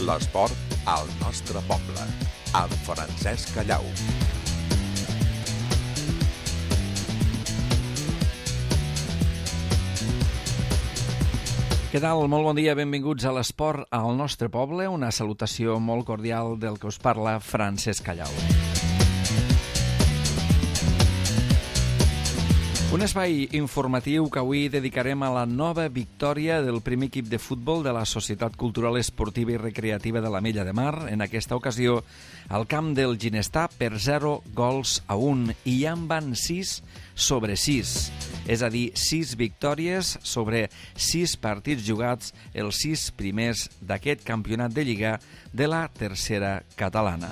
L'esport al nostre poble, amb Francesc Callau. Què tal? Molt bon dia, benvinguts a l'Esport al nostre poble. Una salutació molt cordial del que us parla Francesc Callau. Un espai informatiu que avui dedicarem a la nova victòria del primer equip de futbol de la Societat Cultural Esportiva i Recreativa de l'Ametlla de Mar, en aquesta ocasió al camp del Ginestar per 0-1, i ja en van 6/6, és a dir, 6 victòries sobre 6 partits jugats, els 6 primers d'aquest campionat de Lliga de la tercera catalana.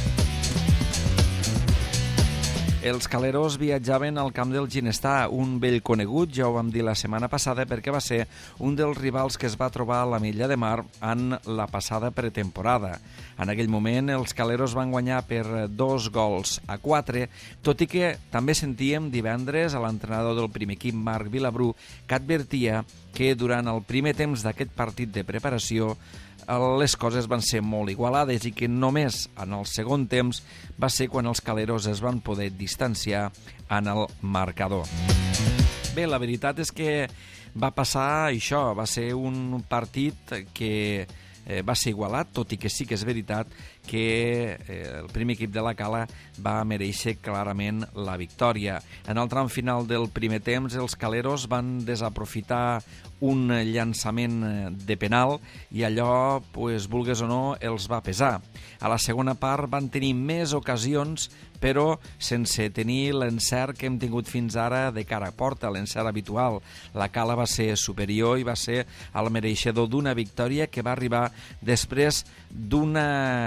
Els caleros viatjaven al camp del Ginestar, un vell conegut, ja ho vam dir la setmana passada, perquè va ser un dels rivals que es va trobar a l'Ametlla de Mar en la passada pretemporada. En aquell moment els caleros van guanyar per 2-4, tot i que també sentíem divendres a l'entrenador del primer equip, Marc Vilabrú, que advertia que durant el primer temps d'aquest partit de preparació les coses van ser molt igualades i que només en el segon temps va ser quan els caleros es van poder distanciar en el marcador. Bé, la veritat és que va passar això, va ser un partit que va ser igualat, tot i que sí que és veritat que el primer equip de la Cala va mereixer clarament la victòria. En el tram final del primer temps, els caleros van desaprofitar un llançament de penal i allò, vulgues o no, els va pesar. A la segona part van tenir més ocasions, però sense tenir l'encert que hem tingut fins ara de cara a porta, l'encert habitual. La Cala va ser superior i va ser el mereixedor d'una victòria que va arribar després d'un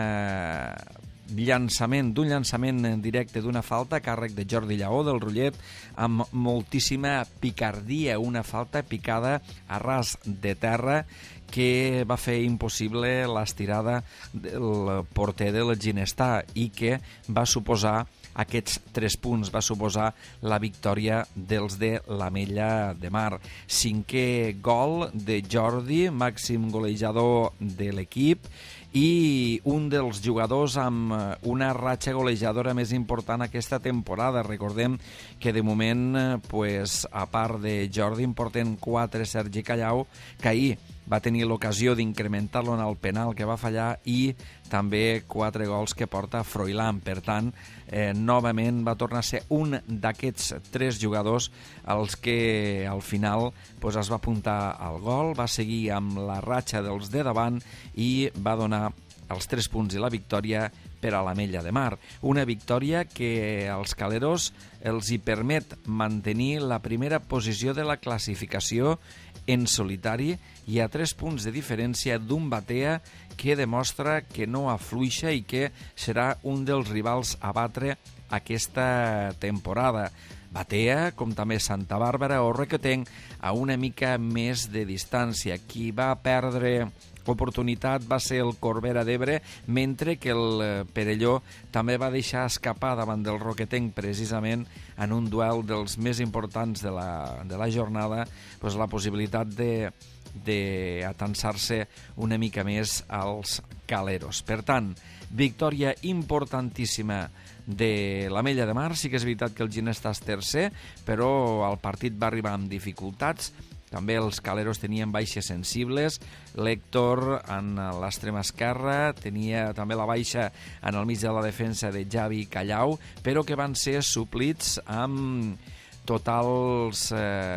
llançament directe d'una falta a càrrec de Jordi Lleó del Rullet, amb moltíssima picardia, una falta picada a ras de terra que va fer impossible l'estirada del porter del Ginestar i que va suposar aquests 3 punts, va suposar la victòria dels de l'Ametlla de Mar. 5è gol de Jordi, màxim golejador de l'equip, i un dels jugadors amb una ratxa golejadora més important aquesta temporada. Recordem que de moment, a part de Jordi, en porten 4 Sergi Callau, que ahir va tenir l'ocasió d'incrementar-lo en el penal que va fallar, i també 4 gols que porta Froilán. Per tant, novament va tornar a ser un d'aquests 3 jugadors els que al final es va apuntar al gol, va seguir amb la ratxa dels de davant i va donar els 3 punts i la victòria per a l'Ametlla de Mar. Una victòria que als caleros els hi permet mantenir la primera posició de la classificació en solitari i a 3 punts de diferència d'un Batea que demostra que no afluixa i que serà un dels rivals a batre aquesta temporada. Batea, com també Santa Bàrbara o Requetenc, a una mica més de distància. Qui va perdre oportunitat va ser el Corbera d'Ebre, mentre que el Perelló també va deixar escapar davant del Roquetenc, precisament en un duel dels més importants de la jornada, la possibilitat d'atansar-se una mica més als caleros. Per tant, victòria importantíssima de l'Ametlla de Mar. Sí que és veritat que el Ginestar és tercer, però el partit va arribar amb dificultats. També els caleros tenien baixes sensibles. L'Héctor en l'extrema esquerra, tenia també la baixa en el mig de la defensa de Javi Callau, però que van ser suplits amb totals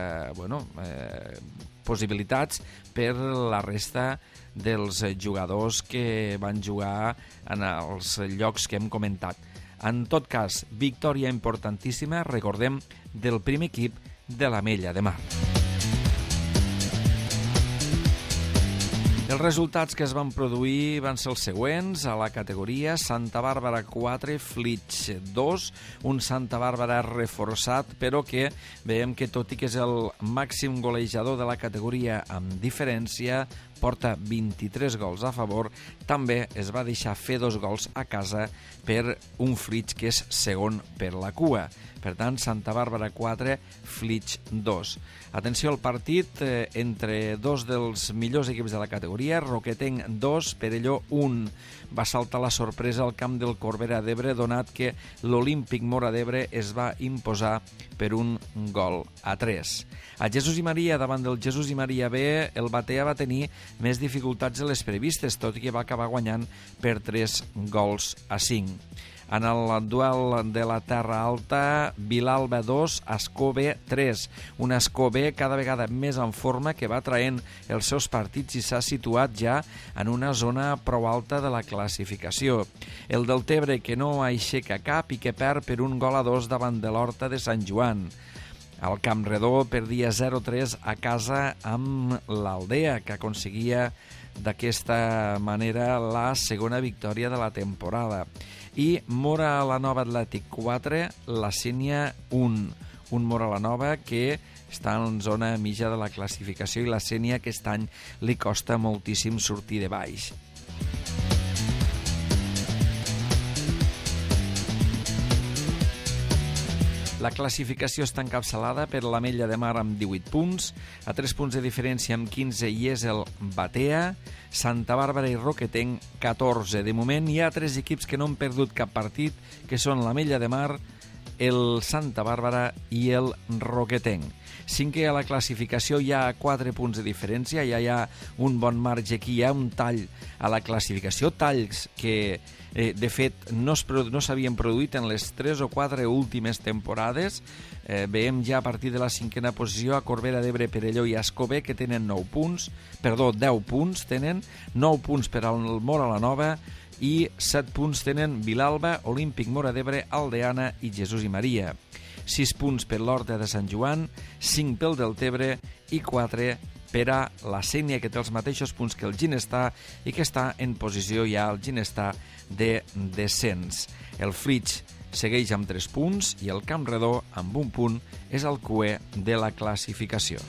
possibilitats per la resta dels jugadors que van jugar en els llocs que hem comentat. En tot cas, victòria importantíssima, recordem, del primer equip de l'Ametlla de Mar. Els resultats que es van produir van ser els següents. A la categoria, Santa Bàrbara 4, Flix 2, un Santa Bàrbara reforçat, però que veiem que tot i que és el màxim golejador de la categoria amb diferència, porta 23 gols a favor, també es va deixar fer 2 gols a casa per un Flix que és segon per la cua. Per tant, Santa Bàrbara 4, Flix 2. Atenció al partit entre dos dels millors equips de la categoria, categoria, Roquetenc 2, Perelló 1. Va saltar la sorpresa al camp del Corbera d'Ebre, donat que l'Olímpic Móra d'Ebre es va imposar per 1-3. A Jesús i Maria, davant del Jesús i Maria B, el Batea va tenir més dificultats de les previstes, tot i que va acabar guanyant per 3-5. En el duel de la Terra Alta, Vilalba 2, Ascó B 3. Un Ascó B cada vegada més en forma que va traient els seus partits i s'ha situat ja en una zona prou alta de la classificació. El del Tebre, que no aixeca cap i que perd per 1-2 davant de l'Horta de Sant Joan. El Camp Redó perdia 0-3 a casa amb l'Aldea, que aconseguia d'aquesta manera la segona victòria de la temporada. I Móra la Nova Atlètic 4, la Sénia 1. Un Móra la Nova que està en zona mitja de la classificació i la Sénia aquest any li costa moltíssim sortir de baix. La classificació està encapçalada per l'Ametlla de Mar amb 18 punts, a 3 punts de diferència amb 15 hi és el Batea, Santa Bàrbara i Roquetenc 14. De moment hi ha 3 equips que no han perdut cap partit, que són l'Ametlla de Mar, el Santa Bàrbara i el Roquetenc. Cinquè a la classificació hi ha 4 punts de diferència, ja hi ha un bon marge aquí, hi ha un tall a la classificació, talls que de fet no s'havien produït en les 3 o 4 últimes temporades. Veiem ja a partir de la 5a posició a Corbera d'Ebre, Perelló i Ascó B, que tenen 10 punts tenen, 9 punts per al Móra la Nova i 7 punts tenen Vilalba, Olímpic Móra d'Ebre, Aldeana i Jesús i Maria. 6 punts per l'Horta de Sant Joan, 5 pel del Tebre i 4 per a la Sénia, que té els mateixos punts que el Ginestar i que està en posició ja el Ginestar de descens. El Flix segueix amb 3 punts i el Camp Redó amb 1 punt és el cuer de la classificació.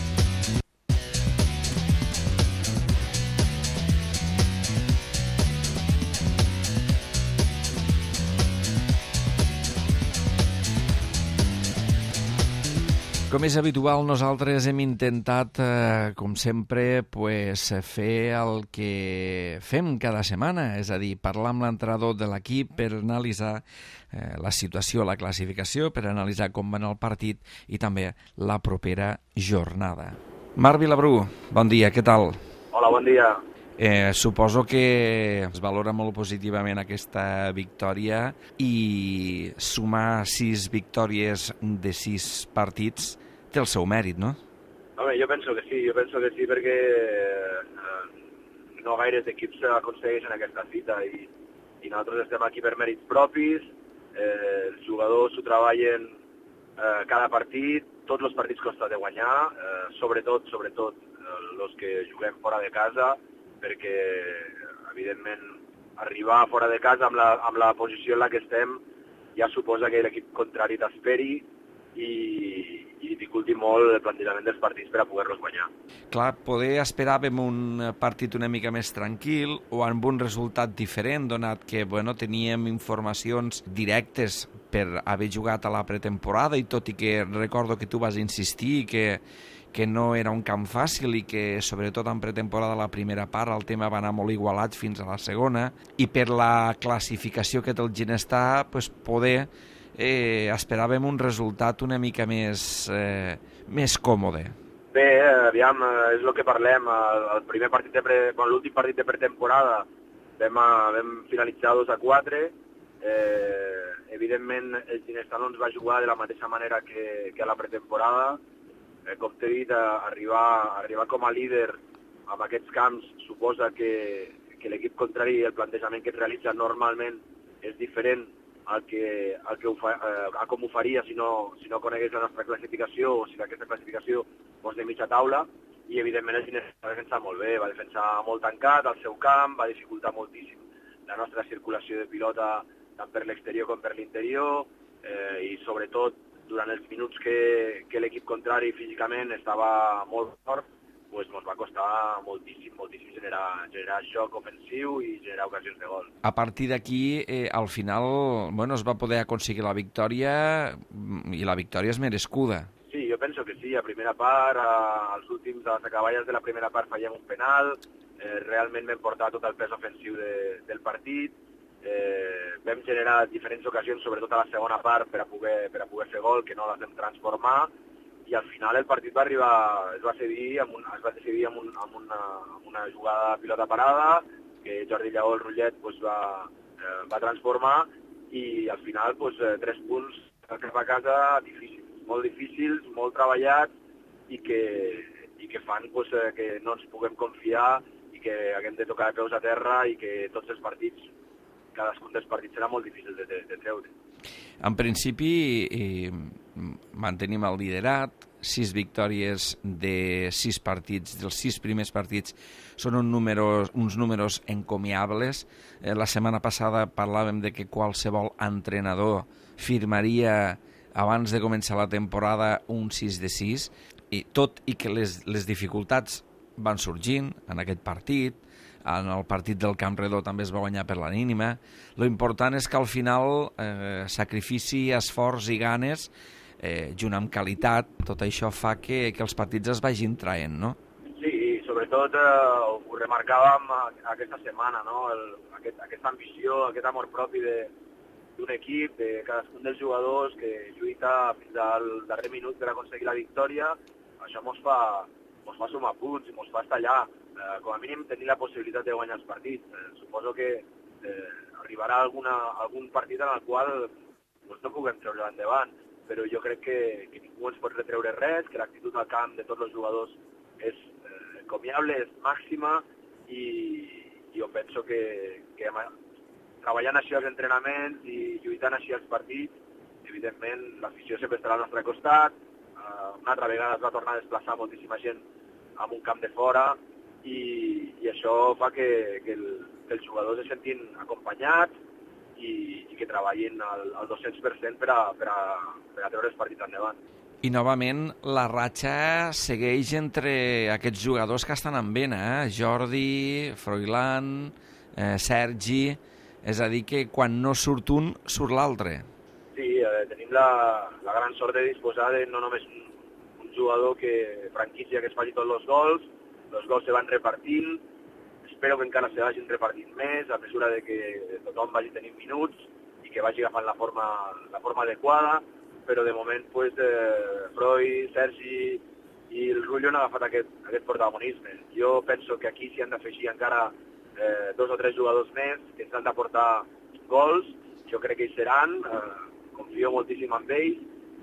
Com és habitual, nosaltres hem intentat, com sempre, fer el que fem cada setmana, és a dir, parlar amb l'entrenador de l'equip per analitzar la situació, la classificació, per analitzar com va anar el partit i també la propera jornada. Marc Vilabrú, bon dia, què tal? Hola, bon dia. Suposo que es valora molt positivament aquesta victòria i sumar 6 victòries de 6 partits té el seu mèrit, no? Home, jo penso que sí perquè no gaires equips aconsegueixen aquesta cita i nosaltres estem aquí per mèrits propis, els jugadors s'ho treballen cada partit, tots els partits costa de guanyar, sobretot els que juguem fora de casa, perquè, evidentment, arribar fora de casa amb la posició en la que estem ja suposa que l'equip contrari t'esperi i dificulti molt el plantejament dels partits per a poder-los guanyar. Clar, poder esperàvem un partit una mica més tranquil o amb un resultat diferent, donat que teníem informacions directes per haver jugat a la pretemporada i tot i que recordo que tu vas insistir que no era un camp fàcil i que, sobretot en pretemporada, la primera part, el tema va anar molt igualat fins a la segona, i per la classificació que té el Ginestar, poder esperàvem un resultat una mica més còmode. Bé, aviam, és el que parlem. L'últim partit de pretemporada vam finalitzar 2-4. Evidentment, el Ginestar no ens va jugar de la mateixa manera que a la pretemporada. Com t'he dit, arribar com a líder en aquests camps suposa que l'equip contrari, el plantejament que es realitza normalment és diferent a com ho faria si no conegués la nostra classificació o si aquesta classificació fos de mitja taula, i evidentment el Ginestar va defensar molt bé, va defensar molt tancat al seu camp, va dificultar moltíssim la nostra circulació de pilota tant per l'exterior com per l'interior, i sobretot durant els minuts que l'equip contrari físicament estava molt fort, ens va costar moltíssim generar xoc ofensiu i generar ocasions de gol. A partir d'aquí, al final, es va poder aconseguir la victòria i la victòria és merescuda. Sí, jo penso que sí. A primera part, a les acaballes de la primera part fallem un penal, realment vam portar tot el pes ofensiu del partit, vam generar diferents ocasions, sobretot a la segona part, per a poder fer gol, que no les vam transformar, i al final el partit es va decidir amb una jugada de pilota parada, que Jordi Lleó, el Rullet, va transformar, i al final 3 punts cap a casa molt difícils, molt treballats, i que fan que no ens puguem confiar i que haguem de tocar de peus a terra i que tots els partits, cadascun dels partits serà molt difícil de treure. En principi, mantenim el liderat, 6 victòries de 6 partits, dels 6 primers partits són uns números encomiables. La setmana passada parlàvem de que qualsevol entrenador firmaria abans de començar la temporada un 6 de 6, i tot i que les dificultats van sorgint en aquest partit, en el partit del Camp Redó també es va guanyar per la mínima. Lo important és que al final sacrifici, esforç i ganes, junt amb qualitat, tot això fa que els partits es vagin traient, no? Sí, sobretot ho remarcàvem aquesta setmana, no? Aquesta ambició, aquest amor propi d'un equip, de cadascun dels jugadors que lluita fins al darrer minut per aconseguir la victòria. Això mos fa sumar punts i mos fa estar allà. Com a mínim tenir la possibilitat de guanyar els partits. Suposo que arribarà algun partit en el qual no puguem treure endavant, però jo crec que ningú ens pot retreure res, que l'actitud al camp de tots els jugadors és encomiable, és màxima, i jo penso que treballant així als entrenaments i lluitant així als partits, evidentment l'afició sempre estarà al nostre costat. Una altra vegada es va tornar a desplaçar moltíssima gent en un camp de fora, i això fa que els jugadors se sentin acompanyats i que treballin al 200% per a treure els partits endavant. I novament la ratxa segueix entre aquests jugadors que estan en vena, Jordi, Froilán, Sergi, és a dir que quan no surt un, surt l'altre. Sí, tenim la gran sort de disposar de no només un jugador franquícia que es faci tots els gols se van repartint, espero que encara se vagin repartint més, a mesura de que tothom vagi tenint minuts i que vagi agafant la forma adequada, però de moment Froi, Sergi i el Rullo han agafat aquest protagonisme. Jo penso que aquí s'hi han d'afegir encara 2 o 3 jugadors més que ens han d'aportar gols, jo crec que hi seran, confio moltíssim en ells,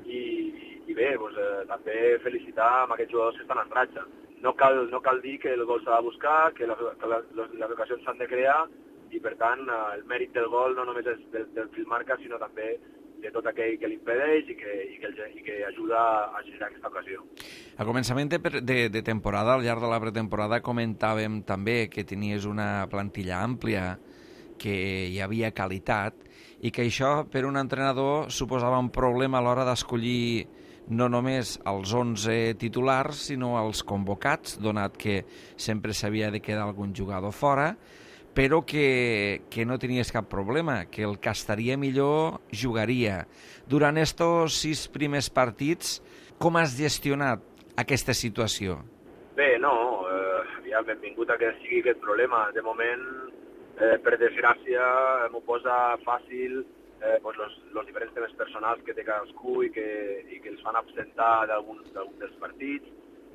i bé, també felicitar amb aquests jugadors que estan en ratxa. No cal dir que el gol s'ha de buscar, que les ocasions s'han de crear, i per tant el mèrit del gol no només és del qui el marca, sinó també de tot aquell que l'impedeix i que ajuda a generar aquesta ocasió. A començament de temporada, al llarg de la pretemporada, comentàvem també que tenies una plantilla àmplia, que hi havia qualitat, i que això per un entrenador suposava un problema a l'hora d'escollir no només els 11 titulars, sinó els convocats, donat que sempre s'havia de quedar algun jugador fora, però que no tenies cap problema, que el que estaria millor jugaria. Durant estos 6 primers partits, com has gestionat aquesta situació? Bé, no, benvingut a que sigui aquest problema. De moment, per desgràcia, m'ho posa fàcil els diferents temes personals que té cadascú i que els fan absentar d'algun dels partits,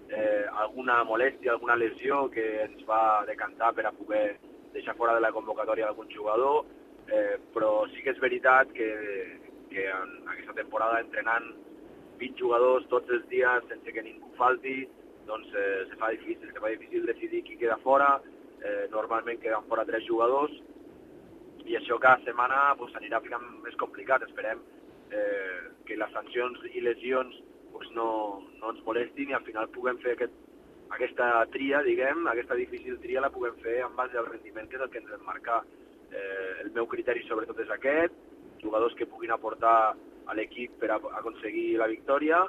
alguna molèstia, alguna lesió que ens va decantar per a poder deixar fora de la convocatòria d'algun jugador, però sí que és veritat que en aquesta temporada entrenant 20 jugadors tots els dies sense que ningú falti, doncs se fa difícil decidir qui queda fora. Normalment queden fora 3 jugadors, i això cada setmana s'anirà ficant més complicat. Esperem que les sancions i lesions no ens molestin i al final puguem fer aquesta tria, diguem, aquesta difícil tria la puguem fer en base al rendiment, que és el que ens marca. El meu criteri sobretot és aquest, jugadors que puguin aportar a l'equip per aconseguir la victòria,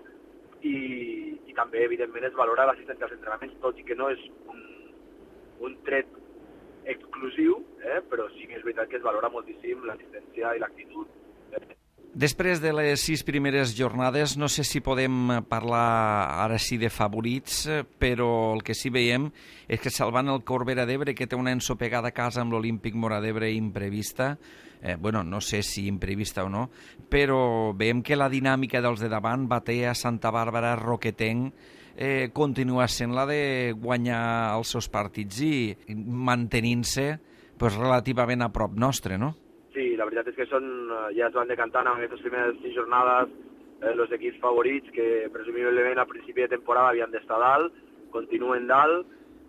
i també, evidentment, es valora l'assistència als entrenaments, tot i que no és un tret exclusiu, però sí que és veritat que es valora moltíssim l'assistència i l'actitud Després de les 6 primeres jornades, no sé si podem parlar ara sí de favorits, però el que sí veiem és que salvant el Corbera d'Ebre, que té una ensopegada a casa amb l'Olímpic Mora d'Ebre imprevista, no sé si imprevista o no, però veiem que la dinàmica dels de davant, Batea, Santa Bàrbara, Roquetenc, continua sent la de guanyar els seus partits i mantenint-se relativament a prop nostre, no? Sí, la veritat és que ja es van decantant en aquestes primeres 6 jornades els equips favorits que presumiblement a principi de temporada havien d'estar dalt, continuen dalt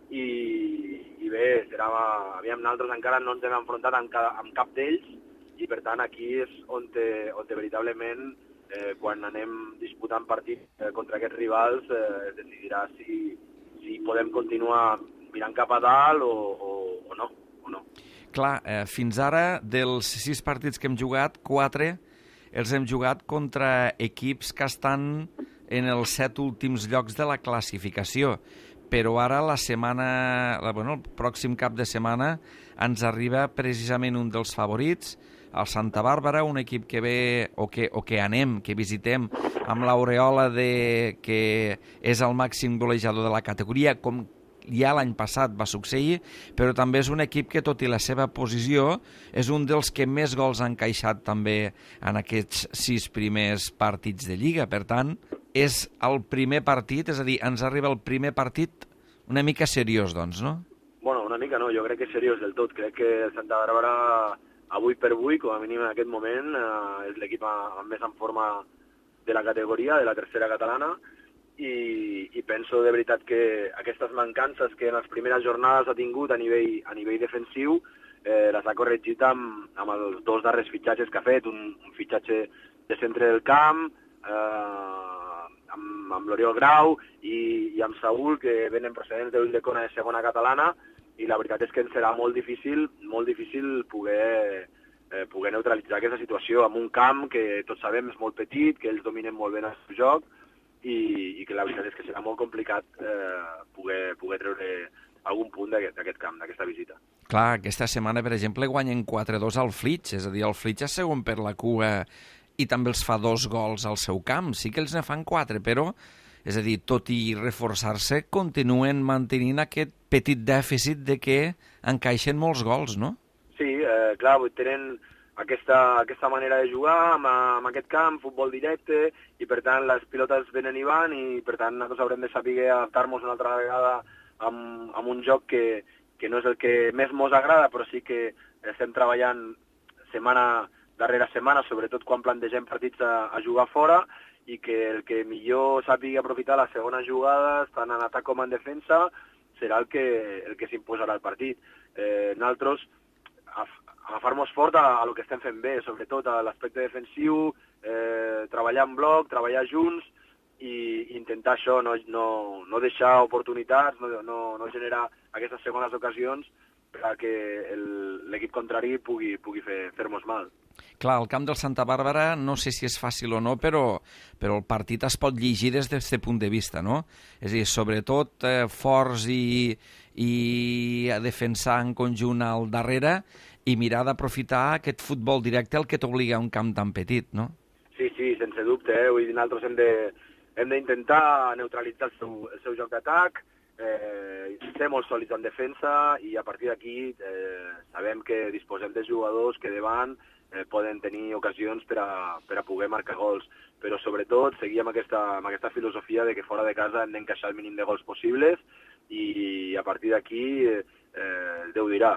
i bé, aviam, nosaltres encara no ens hem enfrontat amb cap d'ells i per tant aquí és on veritablement quan anem disputant partits contra aquests rivals es decidirà si podem continuar mirant cap a dalt o no. Clar, fins ara, dels 6 partits que hem jugat, 4 els hem jugat contra equips que estan en els 7 últims llocs de la classificació. Però ara, el pròxim cap de setmana, ens arriba precisament un dels favorits, el Santa Bàrbara, un equip que ve o que visitem amb l'aureola que és el màxim golejador de la categoria, com ja l'any passat va succeir, però també és un equip que, tot i la seva posició, és un dels que més gols ha encaixat també en aquests 6 primers partits de Lliga. Per tant, és el primer partit, és a dir, ens arriba el primer partit una mica seriós, doncs, no? Bueno, una mica no, jo crec que és seriós del tot. Crec que el Santa Bàrbara, avui per avui, com a mínim en aquest moment, és l'equip més en forma de la categoria, de la tercera catalana, i penso de veritat que aquestes mancances que en les primeres jornades ha tingut a nivell defensiu les ha corregit amb els 2 darrers fitxatges que ha fet, un fitxatge de centre del camp, amb l'Oriol Grau i amb Saúl, que venen procedents de Ulldecona de segona catalana, i la veritat és que ens serà molt difícil poder neutralitzar aquesta situació amb un camp que tots sabem és molt petit, que ells dominen molt bé el seu joc, i que la veritat és que serà molt complicat poder treure algun punt d'aquest camp, d'aquesta visita. Clar, aquesta setmana, per exemple, guanyen 4-2 al Flix, és a dir, el Flix és segon per la cua i també els fa 2 gols al seu camp. Sí que els ne fan 4, però, és a dir, tot i reforçar-se, continuen mantenint aquest petit dèficit de que encaixen molts gols, no? Sí, clar, tenen aquesta manera de jugar amb aquest camp, futbol directe, i per tant les pilotes venen i van, i per tant nosaltres haurem de saber adaptar-nos una altra vegada amb un joc que no és el que més mos agrada, però sí que estem treballant setmana darrere setmana, sobretot quan plantegem partits a jugar fora, i que el que millor sàpiga aprofitar les segones jugades, tant en atac com en defensa, serà el que s'imposarà al partit. Nosaltres agafar-nos fort a lo que estem fent bé, sobretot a l'aspecte defensiu, treballar en bloc, treballar junts i intentar això, no deixar oportunitats, no generar aquestes segones ocasions perquè l'equip contrari pugui fer-nos mal. Clar, el camp del Santa Bàrbara no sé si és fàcil o no, però el partit es pot llegir des d'aquest punt de vista, no? És a dir, sobretot forts i a defensar en conjunt al darrere i mirar d'aprofitar aquest futbol directe el que t'obliga a un camp tan petit, no? Sí, sense dubte. Vull dir, nosaltres hem d'intentar neutralitzar el seu joc d'atac, ser molt sòlids en defensa, i a partir d'aquí sabem que disposem de jugadors que davant poden tenir ocasions per a poder marcar gols, però sobretot seguir amb aquesta filosofia de que fora de casa hem d'encaixar el mínim de gols possibles, i a partir d'aquí Déu dirà,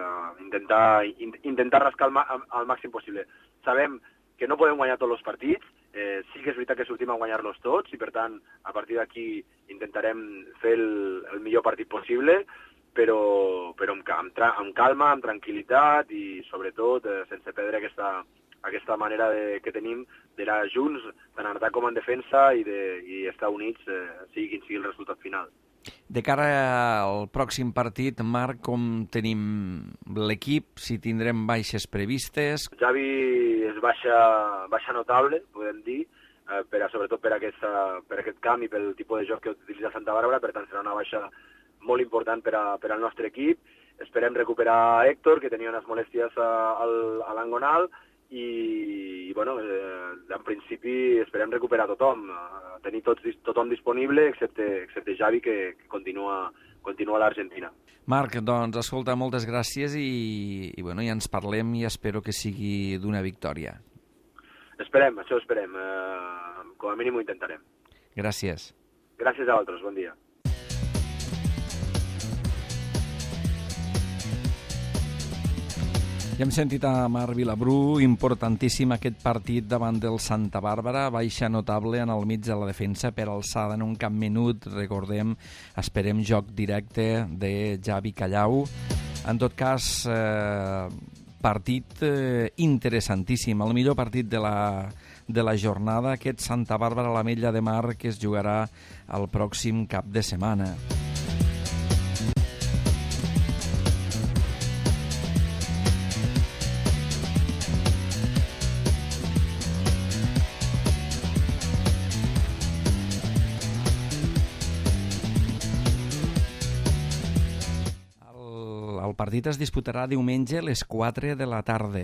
intentar rascar al màxim possible. Sabem que no podem guanyar tots els partits, sí que és veritat que sortim a guanyar-los tots, i per tant a partir d'aquí intentarem fer el millor partit possible, però amb calma, amb tranquil·litat, i sobretot sense perdre aquesta manera que tenim d'anar junts, tant en atac com en defensa, i estar units, sigui quin sigui el resultat final. De cara al pròxim partit, Marc, com tenim l'equip? Si tindrem baixes previstes? Xavi és baixa notable, podem dir, sobretot per aquest camp i pel tipus de joc que utilitza Santa Bàrbara, per tant serà una baixa molt important per al nostre equip. Esperem recuperar Héctor, que tenia unes molèsties a l'angonal, i bueno, en principi esperem recuperar tothom, tenir tothom disponible excepte Xavi, que continua a l'Argentina. Marc, doncs, escolta, moltes gràcies i ens parlem i espero que sigui d'una victòria. Esperem, això esperem. Com a mínim ho intentarem. Gràcies. Gràcies a vosaltres, bon dia. Ja hem sentit a Marc Vilabrú, importantíssim aquest partit davant del Santa Bàrbara, baixa notable en el mig de la defensa per alçada en un cap minut, recordem, esperem joc directe de Javi Callau. En tot cas, partit interessantíssim, el millor partit de la jornada, aquest Santa Bàrbara a l'Ametlla de Mar, que es jugarà el pròxim cap de setmana. El partit es disputarà diumenge a les 4 de la tarda.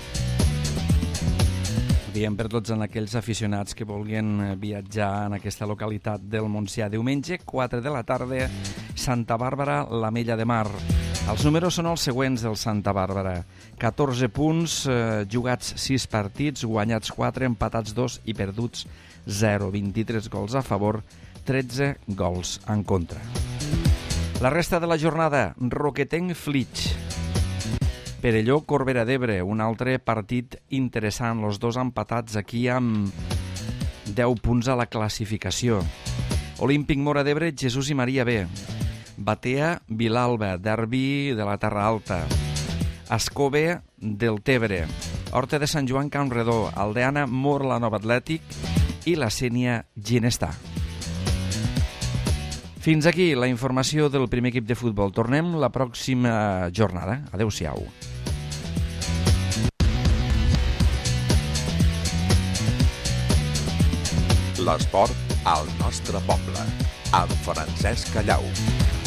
Diem per tots en aquells aficionats que vulguin viatjar en aquesta localitat del Montsià. Diumenge, 4 de la tarda, Santa Bàrbara, l'Ametlla de Mar. Els números són els següents del Santa Bàrbara. 14 punts, jugats 6 partits, guanyats 4, empatats 2 i perduts 0. 23 gols a favor, 13 gols en contra. La resta de la jornada, Roquetenc-Flix. Perelló, Corbera d'Ebre, un altre partit interessant, els dos empatats aquí amb 10 punts a la classificació. Olímpic Móra d'Ebre, Jesús i Maria B. Batea, Vilalba, derbi de la Terra Alta. Escove, del Tebre. Horta de Sant Joan, Can Redó. Aldeana, Morla, Nova Atlètic. I la Sénia, Ginestà. Fins aquí la informació del primer equip de futbol. Tornem la pròxima jornada. Adéu-siau. L'esport al nostre poble, amb Francesc Callau.